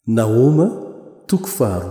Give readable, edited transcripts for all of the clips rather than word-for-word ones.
Naoma toko faharoa.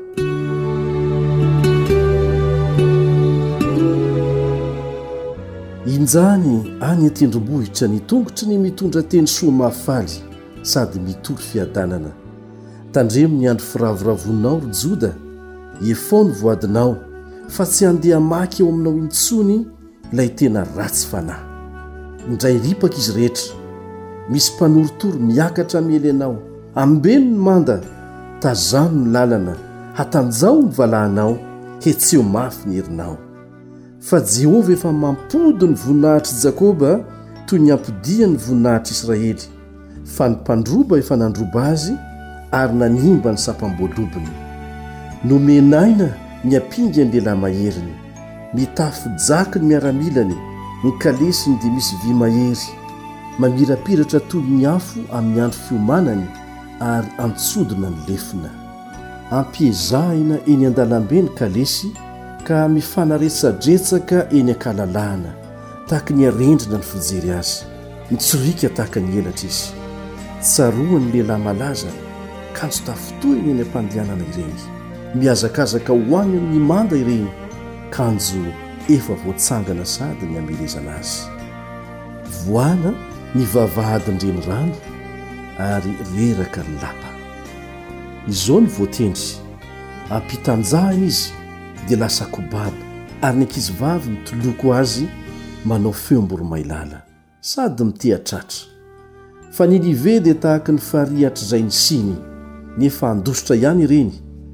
Injany any an-tendrombohitra ny tongotry ny mitondra teny soa mahafaly sady mitory fiadanana. Tandremo ny andro firavoravonao ry Joda, efao ny voadinao fa tsy handeha maky eo aminao intsony ilay tena ratsy fanahy. Indray ripaka izy rehetra, misy mpanorotoro miakatra miely anao, ambeno ny manda, tazano ny lalana, hatanjao ny valahanao, hetseo mafy ny herinao. Fa Jehovah efa mampody ny voninahitry Jakoba toy ny ampodia ny voninahitry Israely. Fa ny mpandroba efa nandroba azy ary nanimba ny sapam-boalobony. Nomenaina ny ampinga ny lehilahy maheriny, mitafy jaka ny miaramilany, ny kalesiny dia misy vy mahery, mamirapiratra toy ny afo amin'ny andro fiomanany ary antsodina ny lefina. Ampiezahina eny an-dalambe ny kalesy ka mifanaretsadretsaka eny ankalalahana, tahaka ny arendrina ny fijery azy, mitsorika tahaka ny elatra izy. Tsaroany lehilahy malaza, kanjo tafotohiny eny am-pandehanana ireny, miazakazaka hoany amin'ny manda ireny, kanjo efa voatsangana sady ny amelezana azy. Voana ny vavahadin-dreny rano ary reraka ny lapa. Izao ny voatendry, ampitanjahany izy dia lasa kobaba, ary ny ankizivavy mitoloko azy manao feom-boromailala sady mitehatratra. Fa ny live dia tahaka ny farihatra izay ny siny, nefa andositra ihany ireny.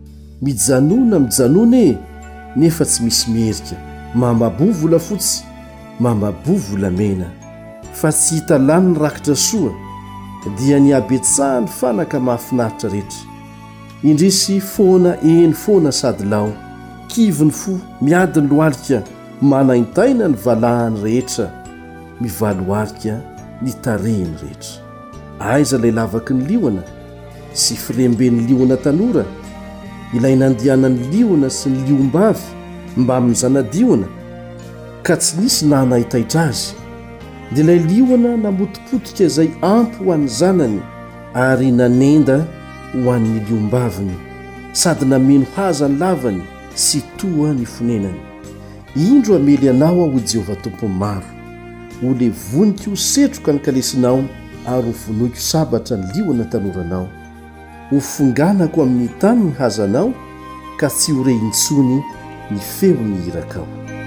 Mijanona nefa tsy misy mierika, mamaboa volafotsy, mamaboa volamena, fa tsy hita lany ny rakitra soa, dia ny abetsahany fanaka mahafinaritra rehetra. Indrisy foana eny foana sady lao, kivony fo miady ny lohalika, manaintaina ny valahany rehetra, mivaloarika ny tarehiny rehetra. Aiza ilay lavaky ny liona sy firemben'ny liona tanora, ilay nandianany liona sy ny liombavy mba amin'ny zanadiona, ka tsy nisy na nahitaitra azy. Dia ilay liona namotipotika izay ampy ho an'ny zanany ary nanenda ho an'ny liombaviny, sady nameno haza ny lavany sy toa ny fonenany. Indro amely anao aho Jehovah tompo maro, ho le vonika ho setroka ny kalesinao ary ho vonoiko sabatra ny liona tanoranao. Ho fonganako amin'ny tany ny hazanao, ka tsy ho re intsony ny feo ny irakao.